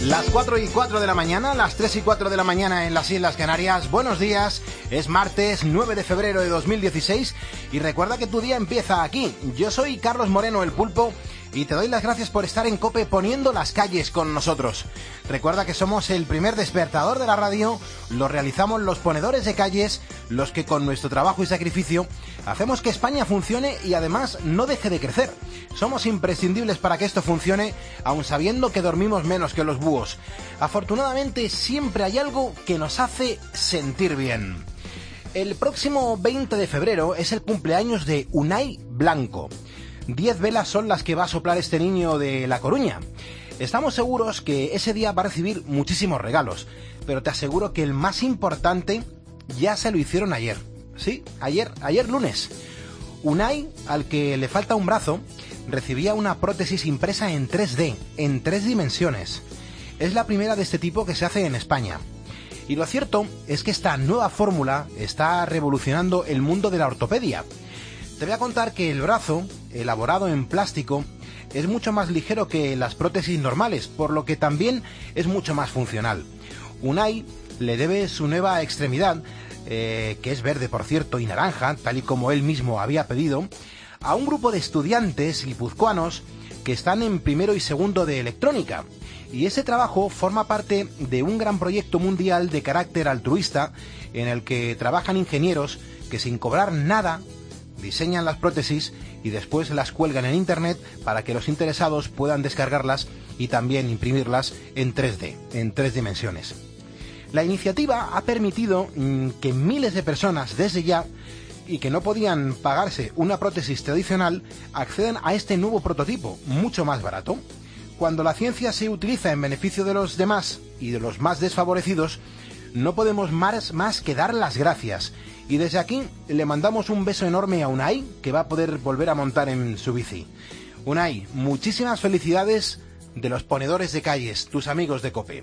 Las 4:04 de la mañana, las 3:04 de la mañana en las Islas Canarias. Buenos días, es martes 9 de febrero de 2016 y recuerda que tu día empieza aquí. Yo soy Carlos Moreno, el Pulpo, y te doy las gracias por estar en COPE poniendo las calles con nosotros. Recuerda que somos el primer despertador de la radio, lo realizamos los ponedores de calles, los que con nuestro trabajo y sacrificio hacemos que España funcione y además no deje de crecer. Somos imprescindibles para que esto funcione, aun sabiendo que dormimos menos que los búhos. Afortunadamente siempre hay algo que nos hace sentir bien. El próximo 20 de febrero es el cumpleaños de Unai Blanco. 10 velas son las que va a soplar este niño de La Coruña. Estamos seguros que ese día va a recibir muchísimos regalos, pero te aseguro que el más importante ya se lo hicieron ayer. Sí, ayer lunes. Unai, al que le falta un brazo, recibía una prótesis impresa en 3D, en 3 dimensiones. Es la primera de este tipo que se hace en España. Y lo cierto es que esta nueva fórmula está revolucionando el mundo de la ortopedia. Te voy a contar que el brazo, elaborado en plástico, es mucho más ligero que las prótesis normales, por lo que también es mucho más funcional. Unai le debe su nueva extremidad, que es verde por cierto y naranja, tal y como él mismo había pedido, a un grupo de estudiantes guipuzcoanos que están en primero y segundo de electrónica. Y ese trabajo forma parte de un gran proyecto mundial de carácter altruista en el que trabajan ingenieros que sin cobrar nada diseñan las prótesis y después las cuelgan en internet para que los interesados puedan descargarlas y también imprimirlas en 3D, en 3 dimensiones. La iniciativa ha permitido que miles de personas desde ya y que no podían pagarse una prótesis tradicional accedan a este nuevo prototipo, mucho más barato. Cuando la ciencia se utiliza en beneficio de los demás y de los más desfavorecidos, no podemos más que dar las gracias. Y desde aquí le mandamos un beso enorme a Unai, que va a poder volver a montar en su bici. Unai, muchísimas felicidades de los ponedores de calles, tus amigos de COPE.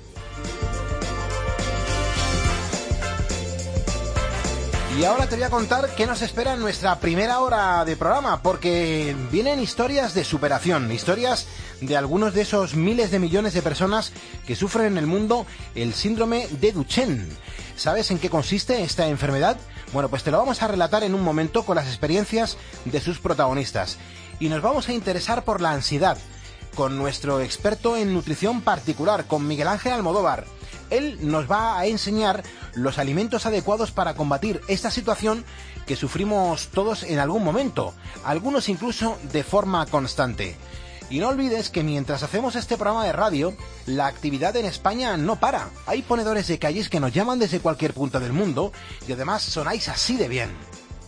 Y ahora te voy a contar qué nos espera en nuestra primera hora de programa, porque vienen historias de superación, historias de algunos de esos miles de millones de personas que sufren en el mundo el síndrome de Duchenne. ¿Sabes en qué consiste esta enfermedad? Bueno, pues te lo vamos a relatar en un momento con las experiencias de sus protagonistas. Y nos vamos a interesar por la ansiedad, con nuestro experto en nutrición particular, con Miguel Ángel Almodóvar. Él nos va a enseñar los alimentos adecuados para combatir esta situación que sufrimos todos en algún momento, algunos incluso de forma constante. Y no olvides que mientras hacemos este programa de radio, la actividad en España no para. Hay ponedores de calles que nos llaman desde cualquier punto del mundo y además sonáis así de bien.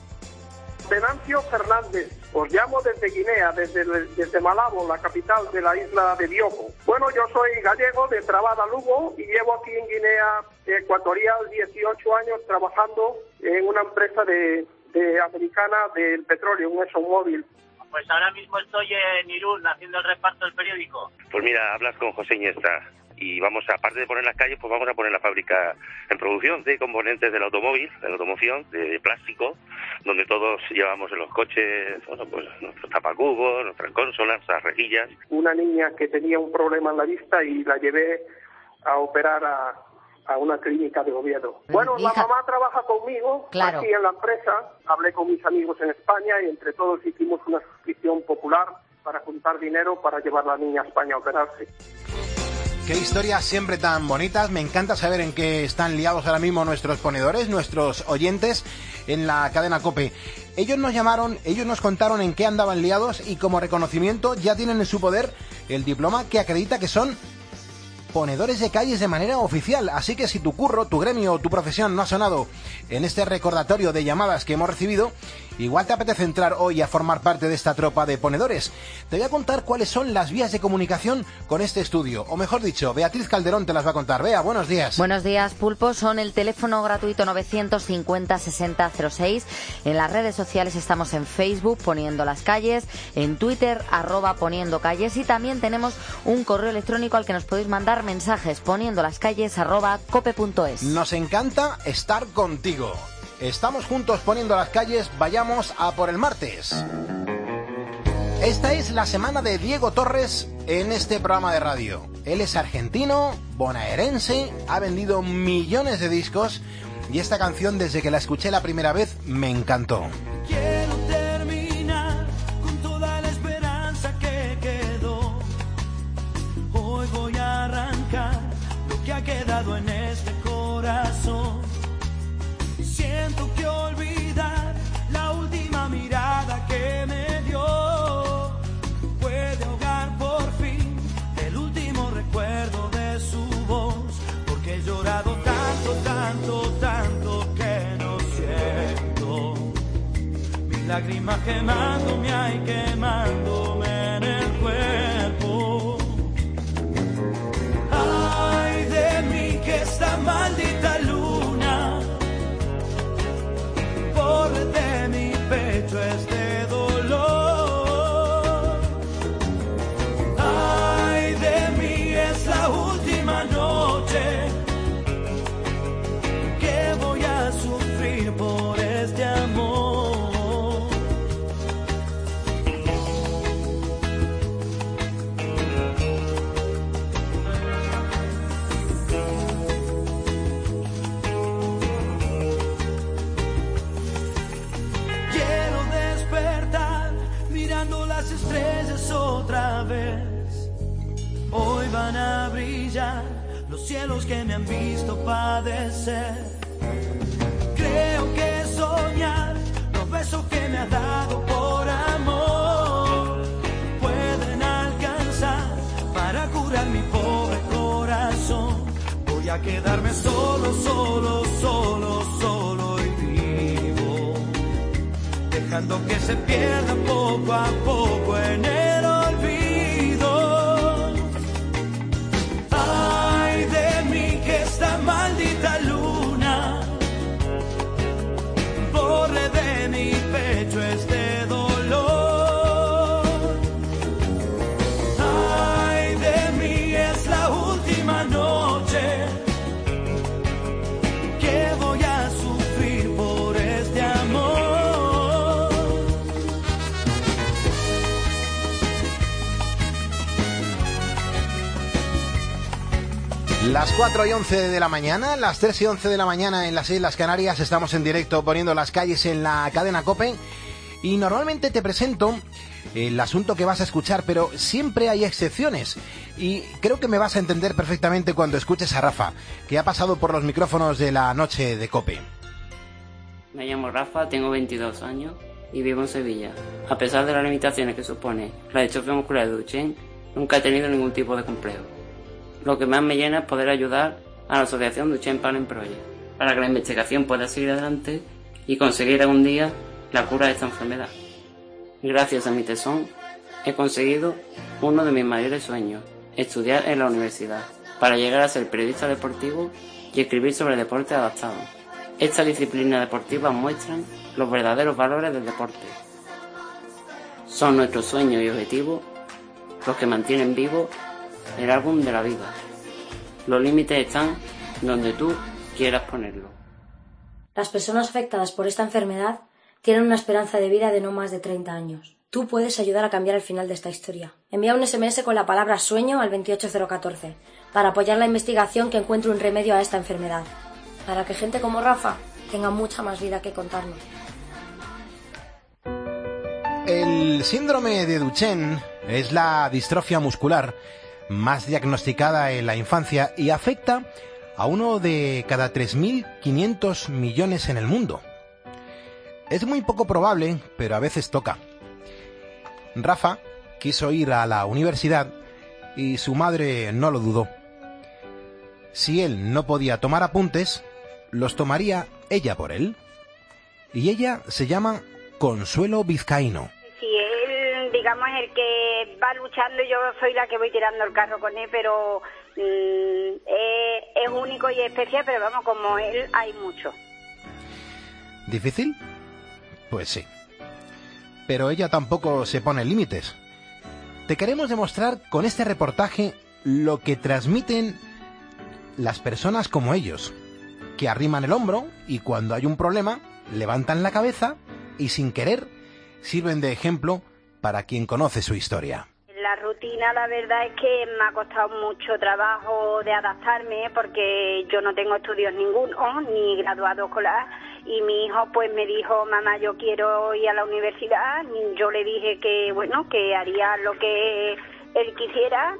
Venancio Fernández, os llamo desde Guinea, desde Malabo, la capital de la isla de Bioko. Bueno, yo soy gallego de Trabada, Lugo, y llevo aquí en Guinea Ecuatorial 18 años trabajando en una empresa de americana del petróleo, un ExxonMobil. Pues ahora mismo estoy en Irún haciendo el reparto del periódico. Pues mira, hablas con José Iniesta y vamos, aparte de poner las calles, pues vamos a poner la fábrica en producción de componentes del automóvil, de la automoción, de plástico, donde todos llevamos en los coches, bueno, pues nuestros tapacubos, nuestras consolas, nuestras rejillas. Una niña que tenía un problema en la vista y la llevé a operar a una clínica de Oviedo. Bueno, la mamá trabaja conmigo, claro, aquí en la empresa. Hablé con mis amigos en España y entre todos hicimos una suscripción popular para juntar dinero para llevar a la niña a España a operarse. Qué historias siempre tan bonitas. Me encanta saber en qué están liados ahora mismo nuestros ponedores, nuestros oyentes en la cadena COPE. Ellos nos llamaron, ellos nos contaron en qué andaban liados y como reconocimiento ya tienen en su poder el diploma que acredita que son ponedores de calles de manera oficial. Así que si tu curro, tu gremio o tu profesión no ha sonado en este recordatorio de llamadas que hemos recibido, igual te apetece entrar hoy a formar parte de esta tropa de ponedores. Te voy a contar cuáles son las vías de comunicación con este estudio, o mejor dicho, Beatriz Calderón te las va a contar. Bea, buenos días. Buenos días, Pulpo. Son el teléfono gratuito 950-6006. En las redes sociales estamos en Facebook, Poniendo las Calles, en Twitter, @poniendocalles, y también tenemos un correo electrónico al que nos podéis mandar mensajes, poniendolascalles@cope.es. Nos encanta estar contigo. Estamos juntos poniendo las calles, vayamos a por el martes. Esta es la semana de Diego Torres en este programa de radio. Él es argentino, bonaerense, ha vendido millones de discos y esta canción, desde que la escuché la primera vez, me encantó. Quiero terminar con toda la esperanza que quedó. Hoy voy a arrancar lo que ha quedado en este corazón. Siento que olvidar la última mirada que me dio puede ahogar por fin el último recuerdo de su voz, porque he llorado tanto, tanto, tanto que no siento mis lágrimas quemándome, ay, quemándome en el cuerpo. Ay de mí, que esta maldita luna borre de mi pecho este dolor. Ay de mí, es la última noche que voy a sufrir por este amor. Quiero despertar mirando las estrellas otra vez. Hoy van a brillar los cielos que me han visto padecer. Creo que soñar los besos que me has dado por amor pueden alcanzar para curar mi pobre corazón. Voy a quedarme solo, solo, solo, solo y vivo, dejando que se pierda poco a poco en el olvido. Ay de mí, que esta maldita luna borre de mi pecho este dolor. Ay de mí, es la última noche que voy a sufrir por este amor. Las 4:11 de la mañana, las 3:11 de la mañana en las Islas Canarias. Estamos en directo poniendo las calles en la cadena COPE. Y normalmente te presento el asunto que vas a escuchar, pero siempre hay excepciones. Y creo que me vas a entender perfectamente cuando escuches a Rafa, que ha pasado por los micrófonos de la noche de COPE. Me llamo Rafa, tengo 22 años y vivo en Sevilla. A pesar de las limitaciones que supone la distrofia muscular de Duchenne, nunca he tenido ningún tipo de complejo. Lo que más me llena es poder ayudar a la asociación Duchenne Parent Project para que la investigación pueda seguir adelante y conseguir algún día la cura de esta enfermedad. Gracias a mi tesón he conseguido uno de mis mayores sueños, estudiar en la universidad, para llegar a ser periodista deportivo y escribir sobre deporte adaptado. Esta disciplina deportiva muestran los verdaderos valores del deporte. Son nuestros sueños y objetivos los que mantienen vivo el álbum de la vida. Los límites están donde tú quieras ponerlo. Las personas afectadas por esta enfermedad tienen una esperanza de vida de no más de 30 años. Tú puedes ayudar a cambiar el final de esta historia. Envía un SMS con la palabra sueño al 28014 para apoyar la investigación que encuentre un remedio a esta enfermedad, para que gente como Rafa tenga mucha más vida que contarnos. El síndrome de Duchenne es la distrofia muscular más diagnosticada en la infancia y afecta a uno de cada 3.500 millones en el mundo. Es muy poco probable, pero a veces toca. Rafa quiso ir a la universidad y su madre no lo dudó. Si él no podía tomar apuntes, los tomaría ella por él. Y ella se llama Consuelo Vizcaíno. Si él, digamos, es el que va luchando, yo soy la que voy tirando el carro con él, pero es único y especial, pero vamos, como él hay mucho. ¿Difícil? Pues sí. Pero ella tampoco se pone límites. Te queremos demostrar con este reportaje lo que transmiten las personas como ellos, que arriman el hombro y cuando hay un problema levantan la cabeza y sin querer sirven de ejemplo para quien conoce su historia. La ruta rutina, la verdad es que me ha costado mucho trabajo de adaptarme porque yo no tengo estudios ninguno, ni graduado escolar, y mi hijo pues me dijo, mamá, yo quiero ir a la universidad. Yo le dije que, bueno, que haría lo que él quisiera,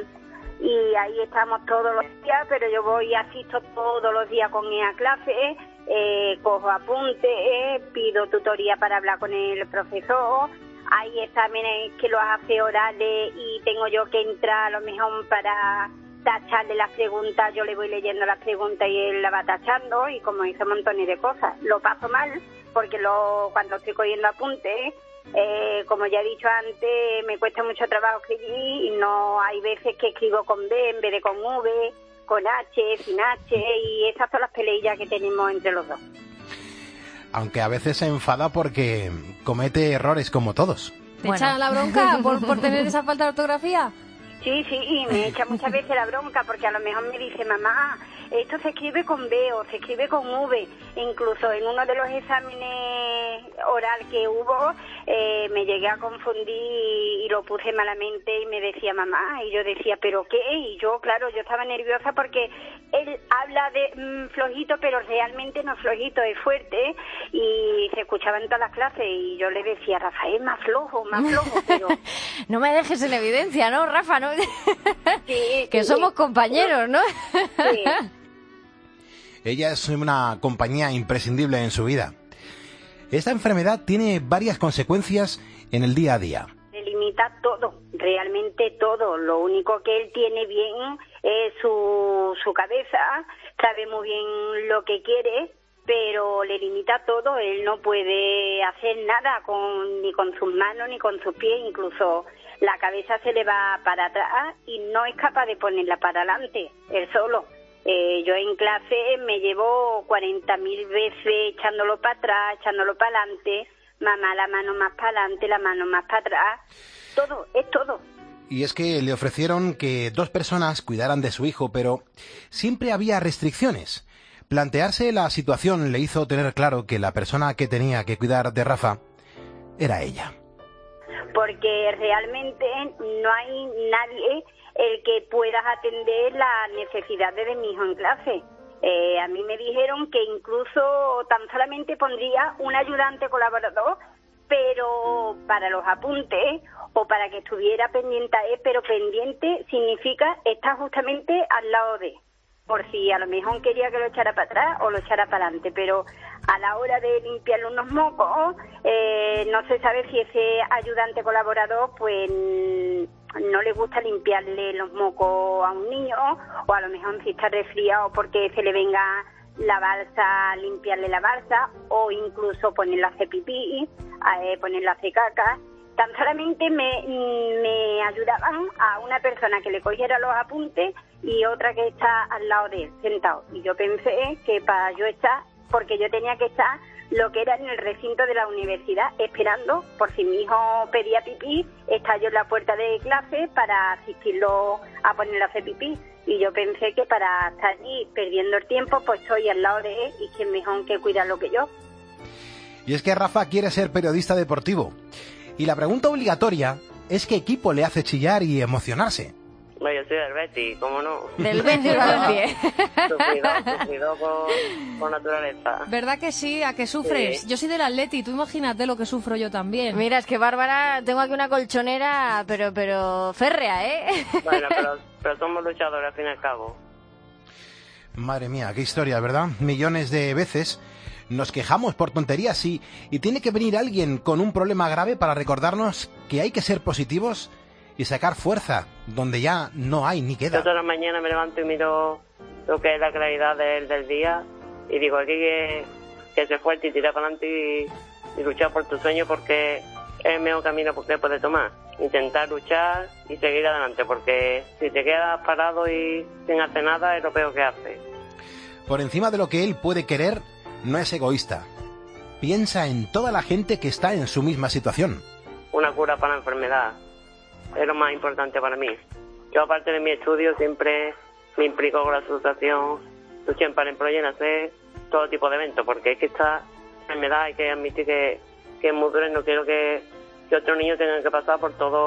y ahí estamos todos los días, pero yo voy y asisto todos los días con él a clase, cojo apuntes, pido tutoría para hablar con el profesor. Hay exámenes que los hace orales y tengo yo que entrar a lo mejor para tacharle las preguntas. Yo le voy leyendo las preguntas y él la va tachando, y como hizo montones de cosas. Lo paso mal porque cuando estoy cogiendo apuntes, como ya he dicho antes, me cuesta mucho trabajo escribir, y no hay veces que escribo con B en vez de con V, con H, sin H, y esas son las peleillas que tenemos entre los dos. Aunque a veces se enfada porque comete errores como todos. ¿Te echan la bronca por tener esa falta de ortografía? Sí, y me echa muchas veces la bronca porque a lo mejor me dice, mamá, esto se escribe con B o se escribe con V. Incluso en uno de los exámenes oral que hubo, me llegué a confundir y lo puse malamente y me decía, mamá, y yo decía, ¿pero qué? Y yo, claro, yo estaba nerviosa porque él habla de flojito, pero realmente no es flojito, es fuerte, y se escuchaba en todas las clases, y yo le decía, Rafael, más flojo, pero... No me dejes en evidencia, ¿no, Rafa? ¿No? Sí, que somos compañeros, ¿no? Sí. Ella es una compañía imprescindible en su vida. Esta enfermedad tiene varias consecuencias en el día a día. Le limita todo, realmente todo. Lo único que él tiene bien es su cabeza, sabe muy bien lo que quiere, pero le limita todo. Él no puede hacer nada ni con sus manos ni con sus pies, incluso la cabeza se le va para atrás y no es capaz de ponerla para adelante, él solo. Yo en clase me llevo 40.000 veces echándolo para atrás, echándolo para adelante, mamá la mano más para adelante, la mano más para atrás, todo, es todo. Y es que le ofrecieron que 2 personas cuidaran de su hijo, pero siempre había restricciones. Plantearse la situación le hizo tener claro que la persona que tenía que cuidar de Rafa era ella. Porque realmente no hay nadie el que pueda atender las necesidades de mi hijo en clase. A mí me dijeron que incluso tan solamente pondría un ayudante colaborador, pero para los apuntes o para que estuviera pendiente, pero pendiente significa estar justamente al lado de, por si a lo mejor quería que lo echara para atrás o lo echara para adelante, pero a la hora de limpiarle unos mocos, no se sabe si ese ayudante colaborador pues no le gusta limpiarle los mocos a un niño, o a lo mejor si está resfriado porque se le venga la balsa, limpiarle la balsa, o incluso ponerle a hacer pipí, ponerle a hacer caca. Tan solamente me ayudaban a una persona que le cogiera los apuntes y otra que está al lado de él, sentado. Y yo pensé que para yo estar, porque yo tenía que estar lo que era en el recinto de la universidad, esperando por si mi hijo pedía pipí, estaba yo en la puerta de clase para asistirlo a ponerle a hacer pipí. Y yo pensé que para estar allí perdiendo el tiempo, pues estoy al lado de él y que es mejor que cuidarlo que yo. Y es que Rafa quiere ser periodista deportivo. Y la pregunta obligatoria es ¿qué equipo le hace chillar y emocionarse? Bueno, yo soy del Betis, ¿cómo no? Del Betis Balompié. Sufrido con naturaleza. ¿Verdad que sí? ¿A qué sufres? Sí. Yo soy del Atleti, tú imagínate lo que sufro yo también. Mira, es que Bárbara, tengo aquí una colchonera, pero férrea, ¿eh? Bueno, pero somos luchadores al fin y al cabo. Madre mía, qué historia, ¿verdad? Millones de veces nos quejamos por tonterías y tiene que venir alguien con un problema grave para recordarnos que hay que ser positivos y sacar fuerza donde ya no hay ni queda. Yo todas las mañanas me levanto y miro lo que es la claridad del día y digo aquí que ser fuerte y tirar para adelante y luchar por tu sueño, porque es el mejor camino que puedes tomar. Intentar luchar y seguir adelante, porque si te quedas parado y sin hacer nada es lo peor que haces. Por encima de lo que él puede querer, no es egoísta. Piensa en toda la gente que está en su misma situación. Una cura para la enfermedad es lo más importante para mí. Yo, aparte de mi estudio, siempre me implico con la asociación Luchen para el Proyecto en hacer todo tipo de eventos, porque es que esta enfermedad hay que admitir que es muy dura y no quiero que otros niños tengan que pasar por todo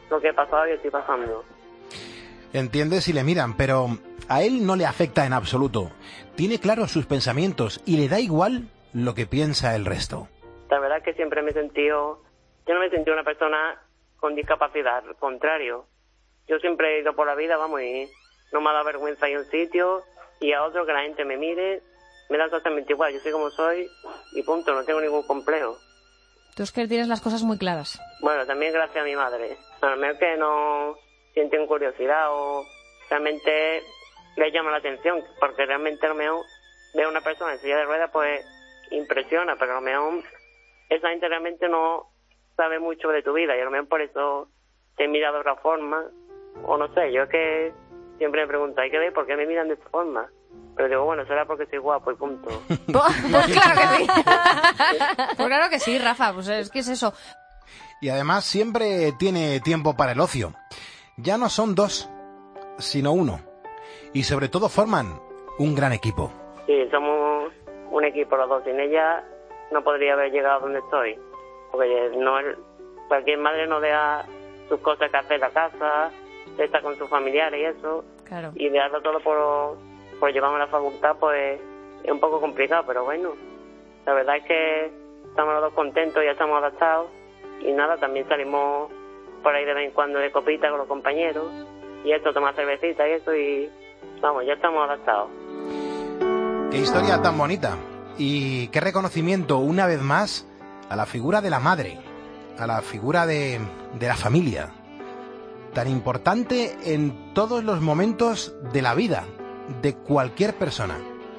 lo que he pasado y estoy pasando. Entiendes y le miran, pero a él no le afecta en absoluto. Tiene claros sus pensamientos y le da igual lo que piensa el resto. La verdad es que siempre yo no me he sentido una persona con discapacidad, al contrario. Yo siempre he ido por la vida, vamos, y no me ha dado vergüenza ir a un sitio y a otro que la gente me mire, me da exactamente igual, yo soy como soy y punto, no tengo ningún complejo. Tú es que tienes las cosas muy claras. Bueno, también gracias a mi madre. A lo mejor que no sienten curiosidad o realmente les llama la atención, porque realmente a lo mejor veo a una persona en silla de ruedas, pues impresiona, pero a lo mejor esa gente realmente no sabe mucho de tu vida y a lo mejor por eso te mira de otra forma, o no sé, yo es que siempre me pregunto, hay que ver por qué me miran de esta forma. Pero digo, bueno, será porque soy guapo y punto. Pues claro que sí. Pues claro que sí, Rafa, pues es que es eso. Y además siempre tiene tiempo para el ocio. Ya no son dos, sino uno. Y sobre todo forman un gran equipo. Sí, somos un equipo los dos. Sin ella no podría haber llegado donde estoy. Porque cualquier madre no deja sus cosas que hacer en la casa, está con sus familiares y eso. Claro. Y dejarlo todo por llevarme a la facultad, pues es un poco complicado, pero bueno. La verdad es que estamos los dos contentos, ya estamos adaptados. Y nada, también salimos por ahí de vez en cuando de copita con los compañeros. Y esto, tomar cervecita y eso, y vamos, ya estamos adaptados. Qué historia tan bonita. Y qué reconocimiento, una vez más, a la figura de la madre, a la figura de la familia. Tan importante en todos los momentos de la vida, de cualquier persona.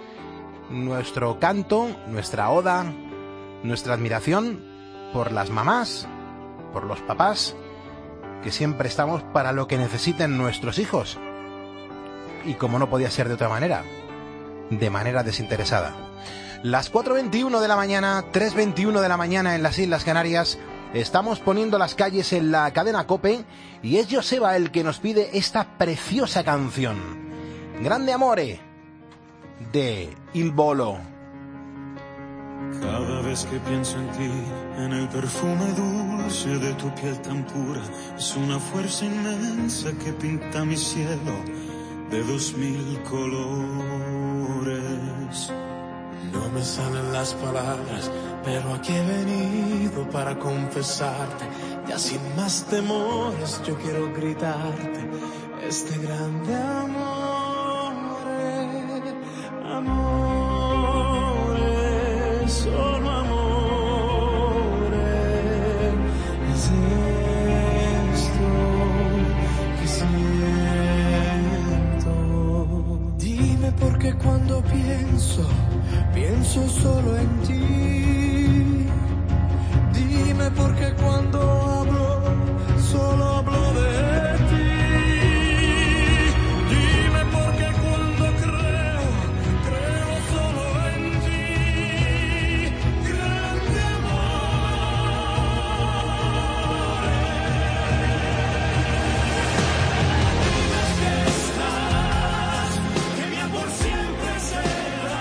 Nuestro canto, nuestra oda, nuestra admiración por las mamás, por los papás, que siempre estamos para lo que necesiten nuestros hijos. Y como no podía ser de otra manera, de manera desinteresada. Las 4:21 de la mañana, 3:21 de la mañana en las Islas Canarias, estamos poniendo las calles en la cadena COPE y es Joseba el que nos pide esta preciosa canción. Grande Amore, de Il Volo. Cada vez que pienso en ti, en el perfume dulce de tu piel tan pura, es una fuerza inmensa que pinta mi cielo de 2000 colores. No me salen las palabras, pero aquí he venido para confesarte. Ya sin más temores yo quiero gritarte este grande amore, amore, solo amore. Es esto que siento. Dime por qué cuando pienso solo en ti. Dime por qué cuando hablo, solo hablo de ti. Dime por qué cuando creo solo en ti. Grande amore. Dime que estás, que mi amor siempre será.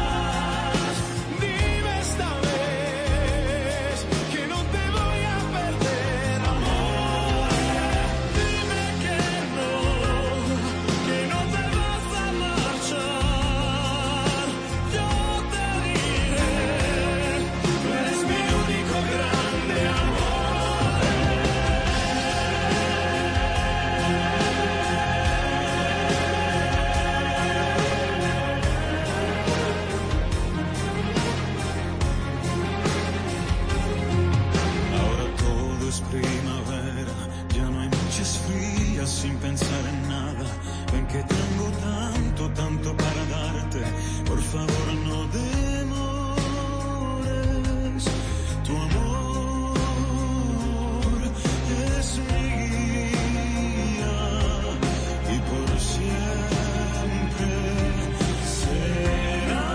Sin pensar en nada, ven que tengo tanto para darte. Por favor no demores, tu amor es mi guía y por siempre será.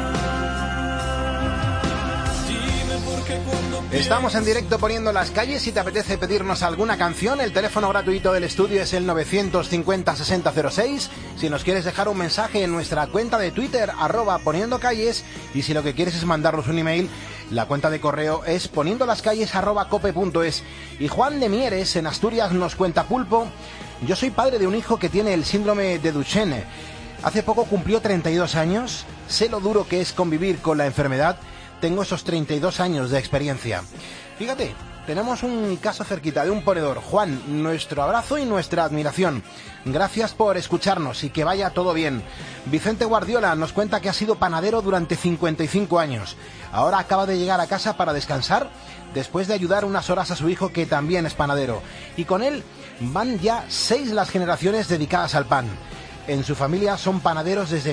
Dime por qué cuando Estamos en directo poniendo las calles. Si te apetece pedirnos alguna canción, el teléfono gratuito del estudio es el 950-6006. Si nos quieres dejar un mensaje en nuestra cuenta de Twitter, @poniendocalles. Y si lo que quieres es mandarnos un email, La cuenta de correo es poniendolascalles@cope.es. Y Juan de Mieres, en Asturias, nos cuenta: Pulpo, yo soy padre de un hijo que tiene el síndrome de Duchenne. Hace poco cumplió 32 años, sé lo duro que es convivir con la enfermedad, tengo esos 32 años de experiencia. Fíjate, tenemos un caso cerquita de un ponedor. Juan, nuestro abrazo y nuestra admiración. Gracias por escucharnos y que vaya todo bien. Vicente Guardiola nos cuenta que ha sido panadero durante 55 años. Ahora acaba de llegar a casa para descansar después de ayudar unas horas a su hijo, que también es panadero. Y con él van ya 6 las generaciones dedicadas al pan. En su familia son panaderos desde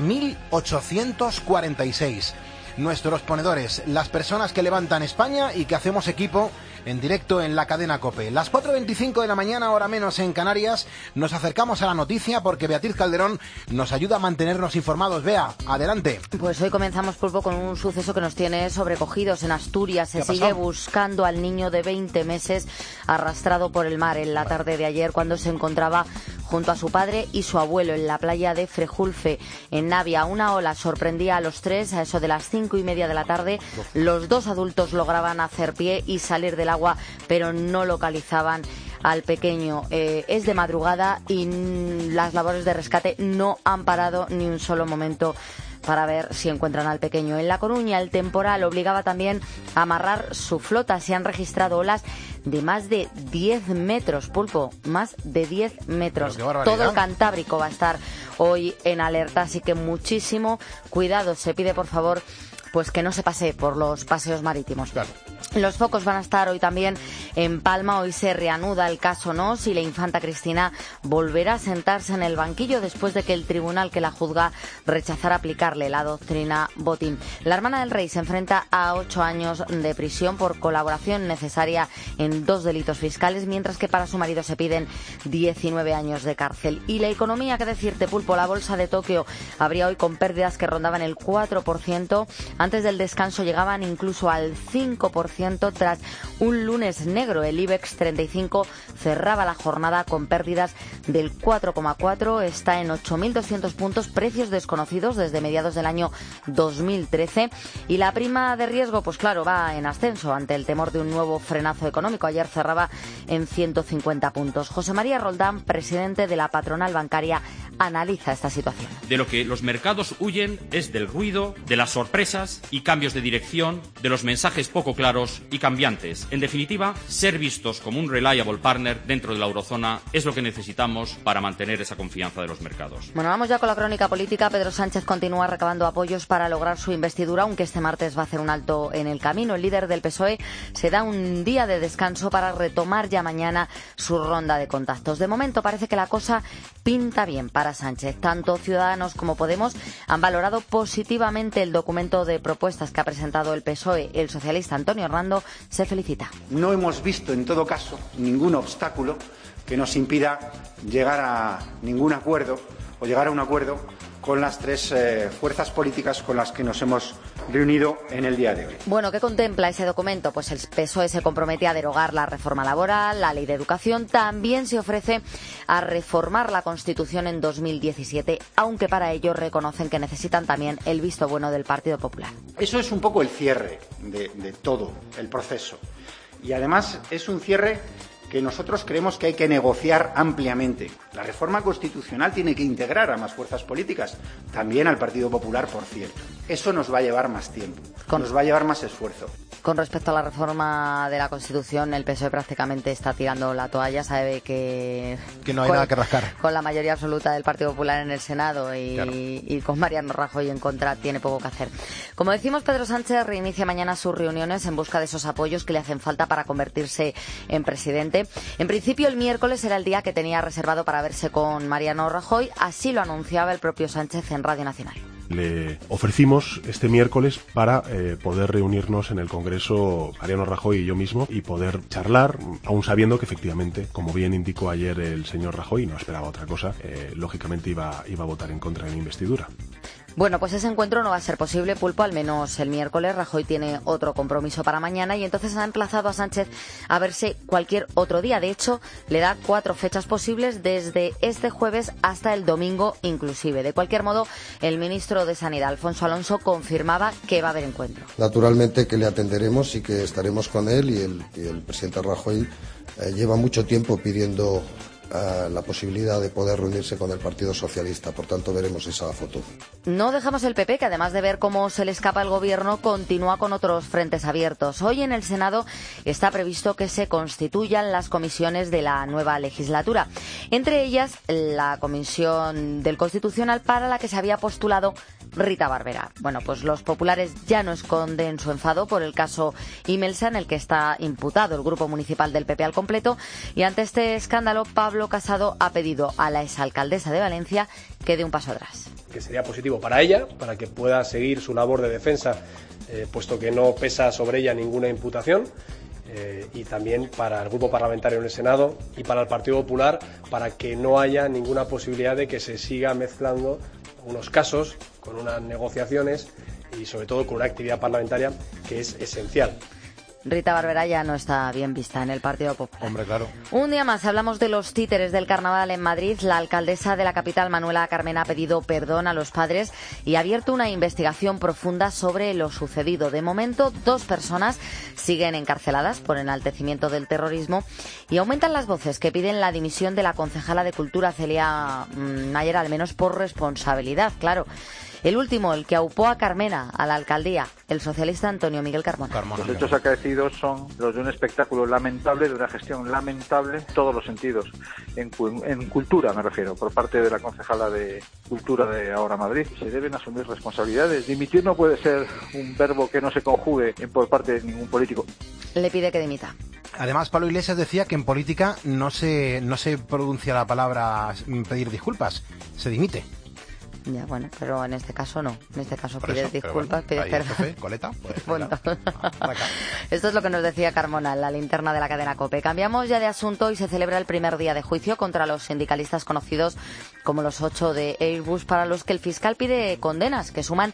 1846. Nuestros ponedores, las personas que levantan España y que hacemos equipo en directo en la cadena COPE. Las 4:25 de la mañana, hora menos en Canarias. Nos acercamos a la noticia porque Beatriz Calderón nos ayuda a mantenernos informados. Bea, adelante. Pues hoy comenzamos, Pulpo, con un suceso que nos tiene sobrecogidos. En Asturias se sigue buscando al niño de 20 meses arrastrado por el mar en la tarde de ayer, cuando se encontraba junto a su padre y su abuelo en la playa de Frejulfe, en Navia. Una ola sorprendía a los tres a eso de las 5:30 de la tarde. Los 2 adultos lograban hacer pie y salir del agua, pero no localizaban al pequeño. Es de madrugada y las labores de rescate no han parado ni un solo momento para ver si encuentran al pequeño. En La Coruña, el temporal obligaba también a amarrar su flota. Se han registrado olas de más de 10 metros, Pulpo, más de 10 metros. Todo el Cantábrico va a estar hoy en alerta, así que muchísimo cuidado. Se pide, por favor, pues que no se pase por los paseos marítimos. Claro. Los focos van a estar hoy también en Palma. Hoy se reanuda el caso Nos y la infanta Cristina volverá a sentarse en el banquillo después de que el tribunal que la juzga rechazara aplicarle la doctrina Botín. La hermana del rey se enfrenta a 8 años de prisión por colaboración necesaria en 2 delitos fiscales, mientras que para su marido se piden 19 años de cárcel. Y la economía, ¿qué decirte, Pulpo? La bolsa de Tokio abría hoy con pérdidas que rondaban el 4%. Antes del descanso llegaban incluso al 5%. Tras un lunes negro, el IBEX 35 cerraba la jornada con pérdidas del 4,4%, está en 8.200 puntos, precios desconocidos desde mediados del año 2013. Y la prima de riesgo, pues claro, va en ascenso ante el temor de un nuevo frenazo económico. Ayer cerraba en 150 puntos. José María Roldán, presidente de la patronal bancaria, analiza esta situación. De lo que los mercados huyen es del ruido, de las sorpresas y cambios de dirección, de los mensajes poco claros y cambiantes. En definitiva, ser vistos como un reliable partner dentro de la eurozona es lo que necesitamos para mantener esa confianza de los mercados. Bueno, vamos ya con la crónica política. Pedro Sánchez continúa recabando apoyos para lograr su investidura, aunque este martes va a hacer un alto en el camino. El líder del PSOE se da un día de descanso para retomar ya mañana su ronda de contactos. De momento parece que la cosa pinta bien para Sánchez. Tanto Ciudadanos como Podemos han valorado positivamente el documento de propuestas que ha presentado el PSOE. El socialista Antonio Hernando se felicita. No hemos visto, en todo caso, ningún obstáculo que nos impida llegar a ningún acuerdo o llegar a un acuerdo con las 3 fuerzas políticas con las que nos hemos reunido en el día de hoy. Bueno, ¿qué contempla ese documento? Pues el PSOE se compromete a derogar la reforma laboral, la ley de educación. También se ofrece a reformar la Constitución en 2017, aunque para ello reconocen que necesitan también el visto bueno del Partido Popular. Eso es un poco el cierre de todo el proceso. Y además es un cierre que nosotros creemos que hay que negociar ampliamente. La reforma constitucional tiene que integrar a más fuerzas políticas, también al Partido Popular, por cierto. Eso nos va a llevar más tiempo, nos va a llevar más esfuerzo. Con respecto a la reforma de la Constitución, el PSOE prácticamente está tirando la toalla, sabe que no hay nada que rascar. Con la mayoría absoluta del Partido Popular en el Senado y con Mariano Rajoy en contra, tiene poco que hacer. Como decimos, Pedro Sánchez reinicia mañana sus reuniones en busca de esos apoyos que le hacen falta para convertirse en presidente. En principio, el miércoles era el día que tenía reservado para verse con Mariano Rajoy, así lo anunciaba el propio Sánchez en Radio Nacional. Le ofrecimos este miércoles para poder reunirnos en el Congreso, Mariano Rajoy y yo mismo, y poder charlar, aún sabiendo que efectivamente, como bien indicó ayer el señor Rajoy, no esperaba otra cosa, lógicamente iba a votar en contra de mi investidura. Bueno, pues ese encuentro no va a ser posible, Pulpo, al menos el miércoles. Rajoy tiene otro compromiso para mañana y entonces ha emplazado a Sánchez a verse cualquier otro día. De hecho, le da 4 fechas posibles desde este jueves hasta el domingo inclusive. De cualquier modo, el ministro de Sanidad, Alfonso Alonso, confirmaba que va a haber encuentro. Naturalmente que le atenderemos y que estaremos con él y el presidente Rajoy lleva mucho tiempo pidiendo la posibilidad de poder reunirse con el Partido Socialista. Por tanto, veremos esa foto. No dejamos el PP, que además de ver cómo se le escapa el gobierno, continúa con otros frentes abiertos. Hoy en el Senado está previsto que se constituyan las comisiones de la nueva legislatura. Entre ellas, la Comisión del Constitucional, para la que se había postulado Rita Barberá. Bueno, pues los populares ya no esconden su enfado por el caso Imelsa, en el que está imputado el grupo municipal del PP al completo, y ante este escándalo, Pablo Casado ha pedido a la exalcaldesa de Valencia que dé un paso atrás. Que sería positivo para ella, para que pueda seguir su labor de defensa, puesto que no pesa sobre ella ninguna imputación, y también para el grupo parlamentario en el Senado y para el Partido Popular, para que no haya ninguna posibilidad de que se siga mezclando unos casos con unas negociaciones y sobre todo con una actividad parlamentaria que es esencial. Rita Barberá ya no está bien vista en el Partido Popular. Hombre, claro. Un día más hablamos de los títeres del carnaval en Madrid. La alcaldesa de la capital, Manuela Carmena, ha pedido perdón a los padres y ha abierto una investigación profunda sobre lo sucedido. De momento, 2 personas siguen encarceladas por enaltecimiento del terrorismo y aumentan las voces que piden la dimisión de la concejala de Cultura, Celia Mayer, al menos por responsabilidad, claro. El último, el que aupó a Carmena a la alcaldía, el socialista Antonio Miguel Carmona. Los hechos acaecidos son los de un espectáculo lamentable, de una gestión lamentable en todos los sentidos. En cultura me refiero, por parte de la concejala de Cultura de Ahora Madrid. Se deben asumir responsabilidades. Dimitir no puede ser un verbo que no se conjugue por parte de ningún político. Le pide que dimita. Además, Pablo Iglesias decía que en política no se pronuncia la palabra pedir disculpas, se dimite. Ya, bueno, pero en este caso no. En este caso por pides eso, disculpas, bueno, pides perdón. Coleta, pues, Bueno. Esto es lo que nos decía Carmona, la linterna de la cadena COPE. Cambiamos ya de asunto y se celebra el primer día de juicio contra los sindicalistas conocidos como los 8 de Airbus, para los que el fiscal pide condenas que suman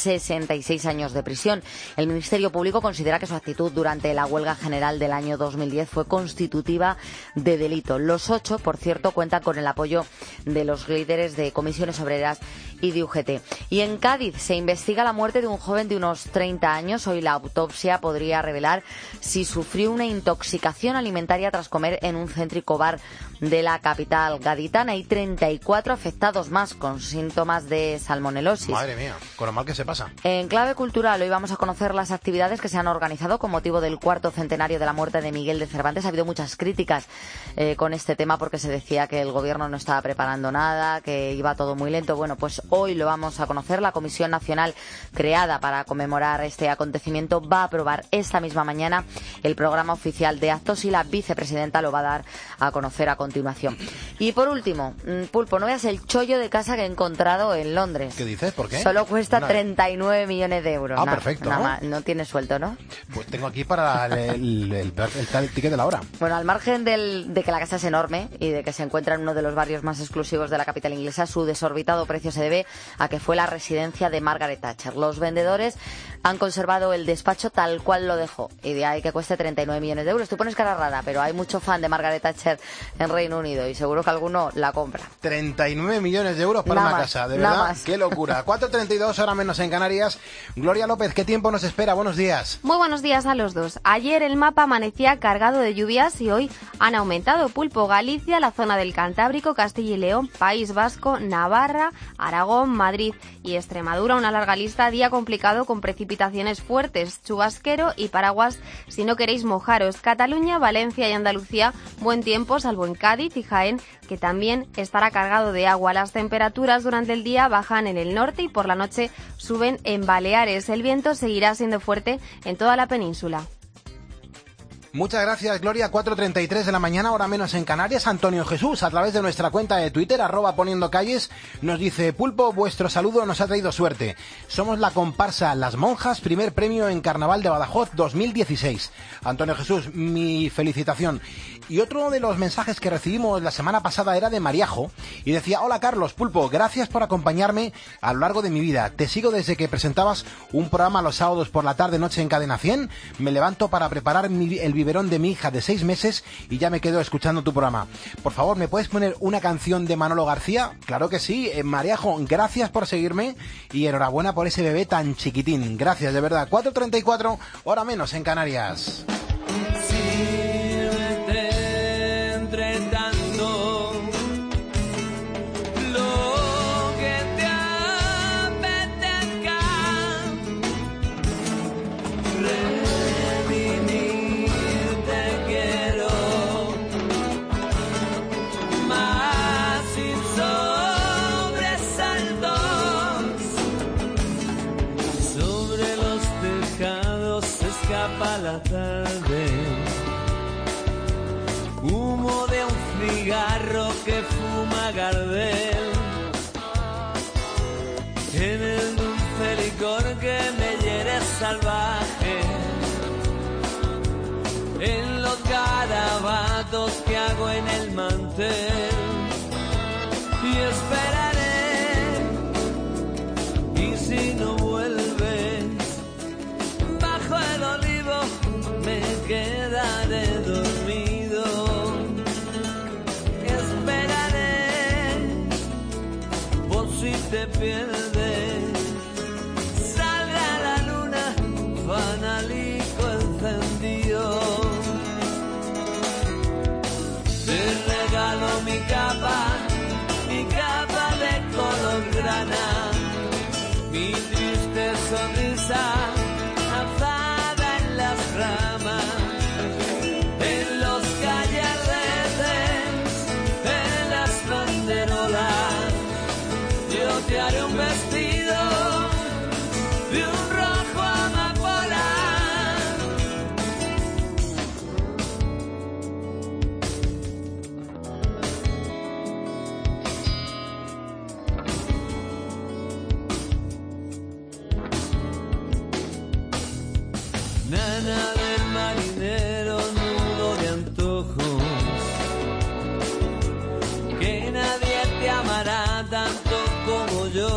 66 años de prisión. El Ministerio Público considera que su actitud durante la huelga general del año 2010 fue constitutiva de delito. Los 8, por cierto, cuentan con el apoyo de los líderes de Comisiones Obreras y de UGT. Y en Cádiz se investiga la muerte de un joven de unos 30 años. Hoy la autopsia podría revelar si sufrió una intoxicación alimentaria tras comer en un céntrico bar de la capital gaditana. Hay 34 afectados más con síntomas de salmonelosis. Madre mía, con lo mal que se pasa. En clave cultural, hoy vamos a conocer las actividades que se han organizado con motivo del 4º centenario de la muerte de Miguel de Cervantes. Ha habido muchas críticas con este tema porque se decía que el gobierno no estaba preparando nada, que iba todo muy lento. Bueno, pues hoy lo vamos a conocer. La Comisión Nacional creada para conmemorar este acontecimiento va a aprobar esta misma mañana el programa oficial de actos y la vicepresidenta lo va a dar a conocer a continuación. Y por último, Pulpo, no veas el chollo de casa que he encontrado en Londres. ¿Qué dices? ¿Por qué? Solo cuesta 39 millones de euros. Perfecto. Nada más, no tiene suelto, ¿no? Pues tengo aquí para el ticket de la hora. Bueno, al margen de que la casa es enorme y de que se encuentra en uno de los barrios más exclusivos de la capital inglesa, su desorbitado precio se debe a que fue la residencia de Margaret Thatcher. Los vendedores han conservado el despacho tal cual lo dejó y de ahí que cueste 39 millones de euros. Tú pones cara rara, pero hay mucho fan de Margaret Thatcher en Reino Unido y seguro que alguno la compra. 39 millones de euros para nada una más, casa, de verdad, más. Qué locura. 4:32, hora menos en Canarias. Gloria López, ¿qué tiempo nos espera? Buenos días. Muy buenos días a los dos. Ayer el mapa amanecía cargado de lluvias y hoy han aumentado. Pulpo, Galicia, la zona del Cantábrico, Castilla y León, País Vasco, Navarra, Aragón, Madrid y Extremadura. Una larga lista, día complicado con precipitaciones fuertes, chubasquero y paraguas si no queréis mojaros. Cataluña, Valencia y Andalucía, buen tiempo, salvo en Cádiz y Jaén, que también estará cargado de agua. Las temperaturas durante el día bajan en el norte y por la noche suben en Baleares. El viento seguirá siendo fuerte en toda la península. Muchas gracias, Gloria. 4:33 de la mañana, hora menos en Canarias. Antonio Jesús, a través de nuestra cuenta de Twitter, @poniendocalles, nos dice: Pulpo, vuestro saludo nos ha traído suerte. Somos la comparsa Las Monjas, primer premio en Carnaval de Badajoz 2016. Antonio Jesús, mi felicitación. Y otro de los mensajes que recibimos la semana pasada era de Mariajo y decía: hola Carlos, Pulpo, gracias por acompañarme a lo largo de mi vida. Te sigo desde que presentabas un programa los sábados por la tarde-noche en Cadena 100. Me levanto para preparar el biberón de mi hija de 6 meses y ya me quedo escuchando tu programa. Por favor, ¿me puedes poner una canción de Manolo García? Claro que sí. Mariajo, gracias por seguirme y enhorabuena por ese bebé tan chiquitín. Gracias, de verdad. 4:34, hora menos en Canarias. La tarde, humo de un cigarro que fuma Gardel, en el dulce licor que me hiere salvaje, en los garabatos que hago en el mantel, y esperaré, y si no vuelves, bajo el olivo me quedaré dormido. Esperaré por si te pierdes. Salga la luna, fanalico encendido. Te regalo mi capa de color grana, mi triste sonrisa alzada en las ramas, en los calleretes, en las banderolas. Yo te haré un vestido de un rojo amapola. Nana del marinero, nudo de antojos, que nadie te amará tanto como yo.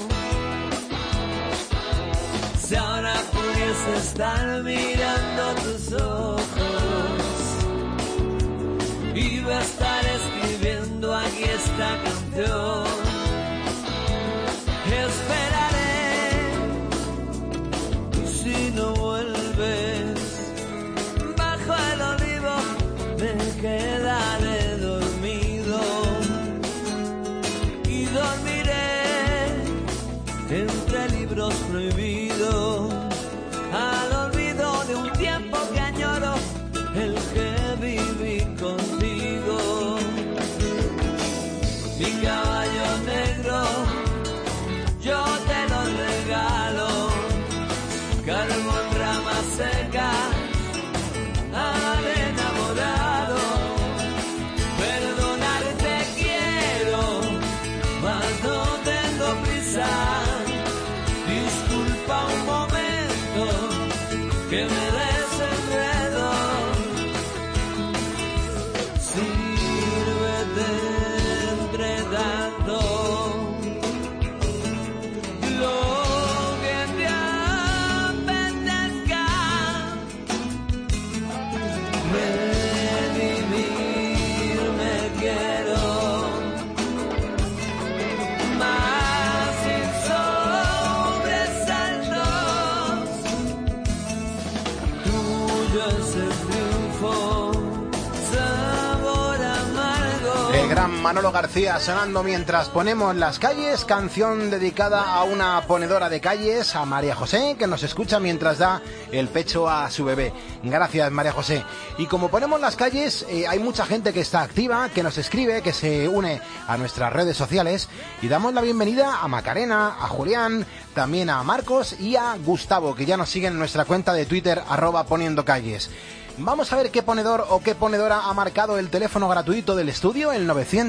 Si ahora pudiese estar mirando tus ojos, iba a estar escribiendo aquí esta canción. Esperaré, y si no vuelves, bajo el olivo me quedaré dormido, y dormiré entre libros prohibidos, al olvido de un tiempo que añoro, el que viví contigo. Mi caballo negro, yo te lo regalo, carbón, rama seca, al enamorado. Perdonarte quiero, mas no tengo prisa. Disculpa un momento que me desenredo. Sírvete entre tanto lo que te apetezca. Revivir me quiero, más sin sobresaltos. Tuyo es el triunfo, sabor amargo. El gran Manolo García sonando mientras ponemos las calles, canción dedicada a una ponedora de calles, a María José, que nos escucha mientras da el pecho a su bebé. Gracias, María José. Y como ponemos las calles, hay mucha gente que está activa, que nos escribe, que se une a nuestras redes sociales, y damos la bienvenida a Macarena, a Julián, también a Marcos y a Gustavo, que ya nos siguen en nuestra cuenta de Twitter, @poniendocalles. Vamos a ver qué ponedor o qué ponedora ha marcado el teléfono gratuito del estudio, el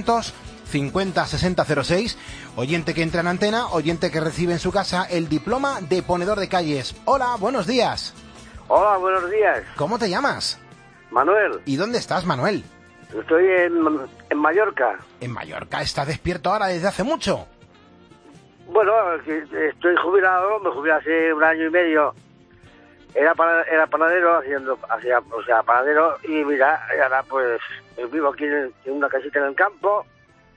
950-6006, oyente que entra en antena, oyente que recibe en su casa el diploma de ponedor de calles. Hola, buenos días. Hola, buenos días. ¿Cómo te llamas? Manuel. ¿Y dónde estás, Manuel? Estoy en Mallorca. ¿En Mallorca? ¿Estás despierto ahora desde hace mucho? Bueno, estoy jubilado, me jubilé hace 1 año y medio. Era panadero, panadero, y mira, y ahora pues vivo aquí en una casita en el campo.